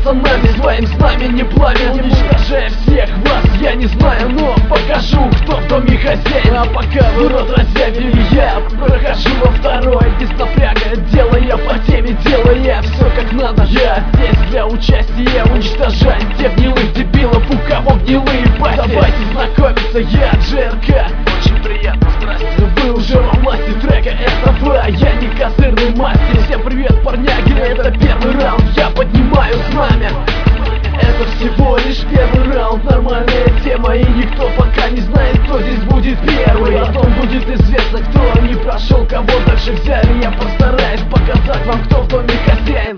пацанами своим знаменем пламя, уничтожая всех вас. Я не знаю, но покажу, кто в доме хозяин. А пока вы рот разъявили, я прохожу во второй без напряга, делая по теме, делая все как надо. Я здесь для участия, уничтожать тех гнилых дебилов, у кого гнилые пасти. Давайте знакомиться, я ЖРК. Очень приятно, здрасте. Вы уже во власти трека этого, я не козырный мастер. Всем привет, парняги, это первый раунд, я поднимаю знамя. Это всего лишь первый раунд, нормальная тема, и никто пока не знает, кто здесь будет первый. Потом будет известно, кто не прошел, кого дальше взяли. Я постараюсь показать вам, кто в доме хозяин.